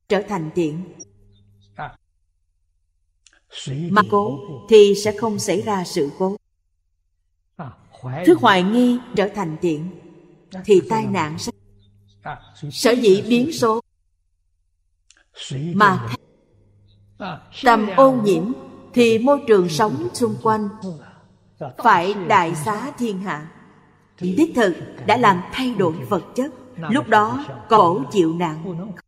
trở thành thiện. Mà cố thì sẽ không xảy ra sự cố. Thứ hoài nghi trở thành thiện thì tai nạn sẽ. Sở dĩ biến số mà tâm ô nhiễm thì môi trường sống xung quanh phải đại xá thiên hạ. Đích thực đã làm thay đổi vật chất. Lúc đó khổ chịu nạn.